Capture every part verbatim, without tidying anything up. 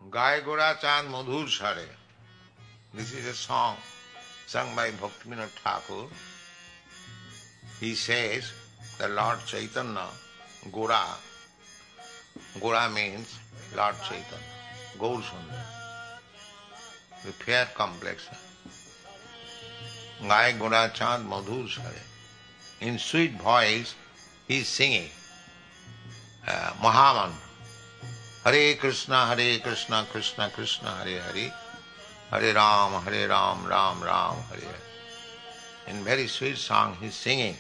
Gai Gora Chand Madhur Sare. This is a song sung by Bhaktivinoda Thakur. He says that Lord Chaitanya, Gora, Gora means Lord Chaitanya, Gaur Sundar, the fair complexion. Gai Gora Chand Madhur Sare. In sweet voice, he is singing uh, Mahamantra. Hare Krishna, Hare Krishna, Krishna Krishna, Hare Hare, Hare Ram, Hare Ram, Ram Ram, Hare Hare. In very sweet song he is singing.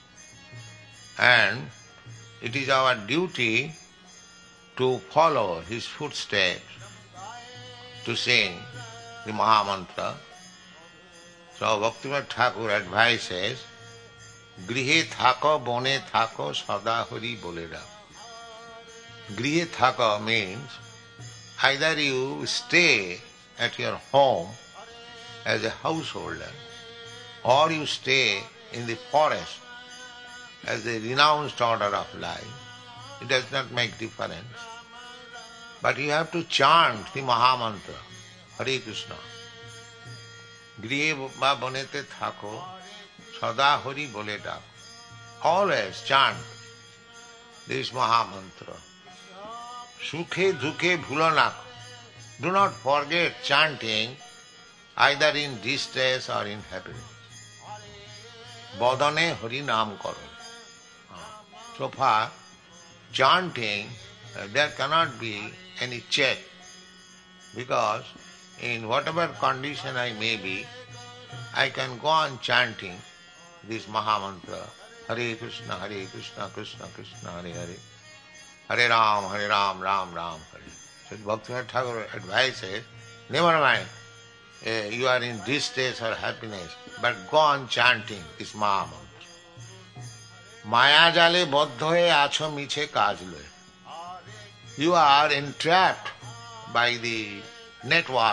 And it is our duty to follow his footsteps, to sing the Mahamantra. So Bhaktivinoda Thakur advises, Grihe thako, bone thako, sada hari bolera. Grihe thaka means either you stay at your home as a householder or you stay in the forest as the renounced order of life. It does not make difference. But you have to chant the Mahamantra, Hare Krishna. Grihe ba bonete thako, sada hari boleta. Always chant this Mahamantra. Sukhe dukhe bhulo. Do not forget chanting either in distress or in happiness. Bodane Hari Nam Karo. So far, chanting, uh, there cannot be any check, because in whatever condition I may be, I can go on chanting this Mahamantra, Hare Krishna, Hare Krishna, Krishna Krishna, Hare Hare, Hare Ram, Hare Ram, Ram Ram, Hare. So Bhaktivinoda Thakur advises, never mind, uh, you are in distress or happiness, but go on chanting this Mahamantra. Maya jale baddha hoye acho miche kaj loye. You are entrapped by the network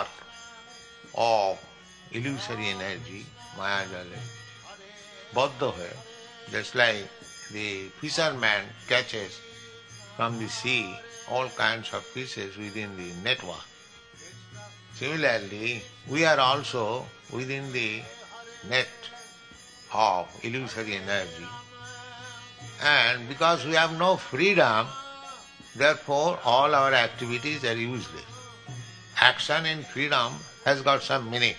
of illusory energy, Maya jale baddha hoye. Just like the fisherman catches from the sea all kinds of fishes within the network. Similarly, we are also within the net of illusory energy. And because we have no freedom, therefore all our activities are useless. Action in freedom has got some meaning.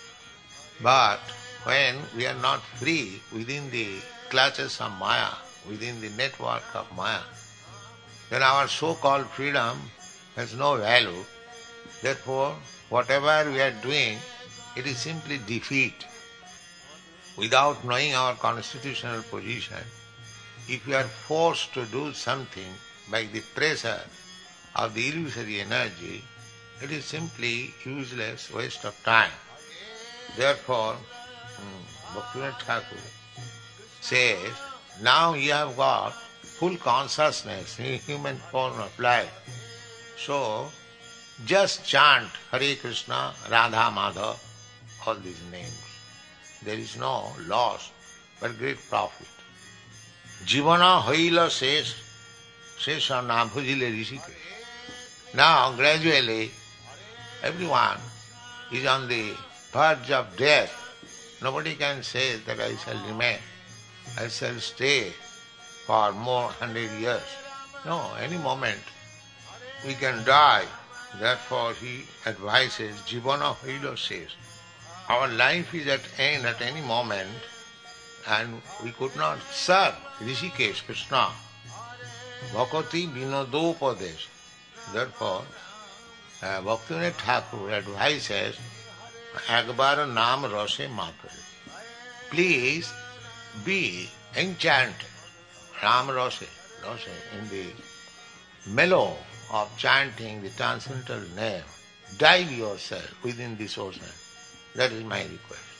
But when we are not free within the clutches of Maya, within the network of Maya, then our so-called freedom has no value. Therefore, whatever we are doing, it is simply defeat. Without knowing our constitutional position, if we are forced to do something by the pressure of the illusory energy, it is simply useless waste of time. Therefore, Bhaktivinoda Thakur says, now you have got full consciousness in human form of life. So, just chant Hare Krishna, Radha Madha, all these names. There is no loss, but great profit. Jivana hoila says, Sesha na bhujile rishike. Now, gradually, everyone is on the verge of death. Nobody can say that I shall remain, I shall stay for more hundred years. No, any moment we can die. Therefore he advises, Jivana hoila says, our life is at end at any moment, and we could not serve Rishikesh, Krishna. Bhakati vinodopadesh. Therefore, uh, Bhaktivinoda Thakur advises, Akbar naam rase matare. Please be enchanted, Ram rase, rase, in the mellow of chanting the transcendental name. Dive yourself within this ocean. That is my request.